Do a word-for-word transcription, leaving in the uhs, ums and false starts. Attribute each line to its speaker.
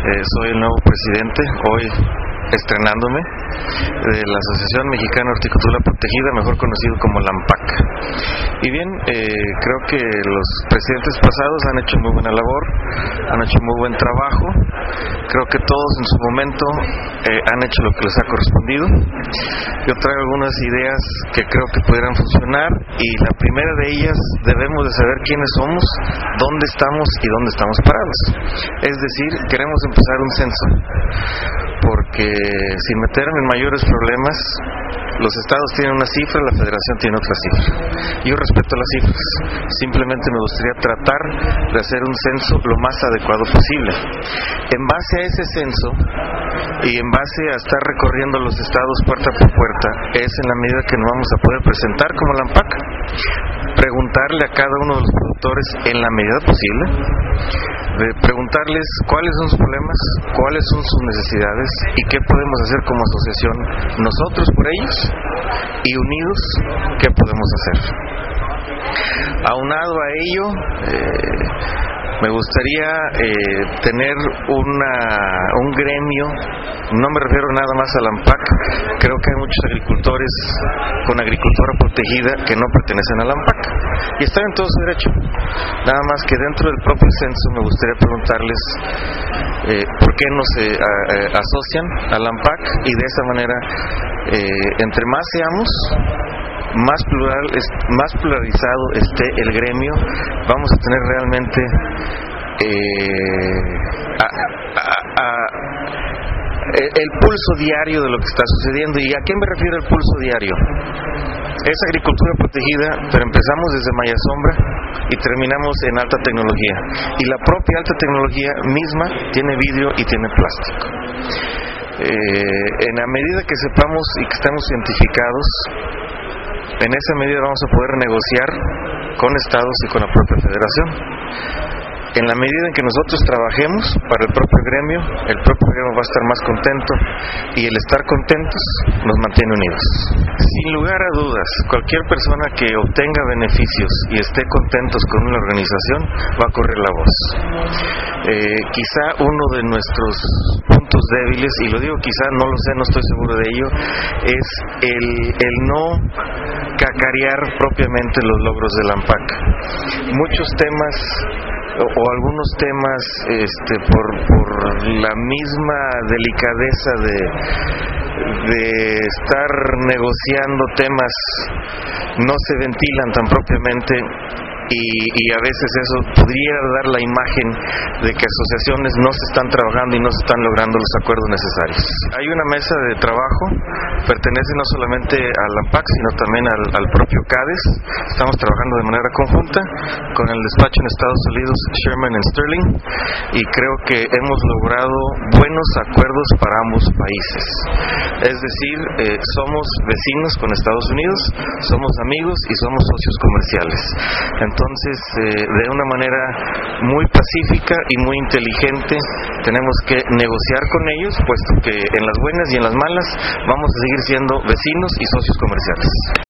Speaker 1: Eh, soy el nuevo presidente, hoy estrenándome, de la Asociación Mexicana de Horticultura Protegida, mejor conocido como LAMPAC. Y bien, eh, creo que los presidentes pasados han hecho muy buena labor, han hecho muy buen trabajo. Creo que todos en su momento eh, han hecho lo que les ha correspondido. Yo traigo algunas ideas que creo que pudieran funcionar, y la primera de ellas, debemos de saber quiénes somos, dónde estamos y dónde estamos parados. Es decir, queremos empezar un censo, porque sin meterme en mayores problemas, los estados tienen una cifra, la federación tiene otra cifra. Yo respeto las cifras, simplemente me gustaría tratar de hacer un censo lo más adecuado posible. En base a ese censo, y en base a estar recorriendo los estados puerta por puerta, es en la medida que nos vamos a poder presentar como LAMPAC, preguntarle a cada uno de los productores en la medida posible, de preguntarles cuáles son sus problemas, cuáles son sus necesidades y qué podemos hacer como asociación nosotros por ellos, y unidos, qué podemos hacer. Aunado a ello, eh, me gustaría eh, tener una, un gremio. No me refiero nada más a LAMPAC, creo que hay muchos agricultores con agricultura protegida que no pertenecen a LAMPAC y están en todo su derecho. Nada más que dentro del propio censo me gustaría preguntarles eh, por qué no se a, a, asocian a LAMPAC, y de esa manera, eh, entre más seamos, más plural, más pluralizado esté el gremio, vamos a tener realmente eh, a, a, a, el pulso diario de lo que está sucediendo. ¿Y a qué me refiero el pulso diario? Es agricultura protegida, pero empezamos desde malla sombra y terminamos en alta tecnología, y la propia alta tecnología misma tiene vidrio y tiene plástico. Eh, en la medida que sepamos y que estemos identificados, en esa medida vamos a poder negociar con estados y con la propia federación. En la medida en que nosotros trabajemos para el propio gremio, el propio gremio va a estar más contento, y el estar contentos nos mantiene unidos. Sin lugar a dudas, cualquier persona que obtenga beneficios y esté contentos con una organización va a correr la voz. Eh, quizá uno de nuestros puntos débiles, y lo digo quizá, no lo sé, no estoy seguro de ello, es el, el no cacarear propiamente los logros de LAMPAC. Muchos temas o, o algunos temas, este, por, por la misma delicadeza de, de estar negociando temas, no se ventilan tan propiamente. Y, y a veces eso pudiera dar la imagen de que asociaciones no se están trabajando y no se están logrando los acuerdos necesarios. Hay una mesa de trabajo, pertenece no solamente a LAMPAC, sino también al, al propio CADES. Estamos trabajando de manera conjunta con el despacho en Estados Unidos, Sherman and Sterling, y creo que hemos logrado buenos acuerdos para ambos países. Es decir, eh, somos vecinos con Estados Unidos, somos amigos y somos socios comerciales. Entonces, eh, de una manera muy pacífica y muy inteligente, tenemos que negociar con ellos, puesto que en las buenas y en las malas vamos a seguir siendo vecinos y socios comerciales.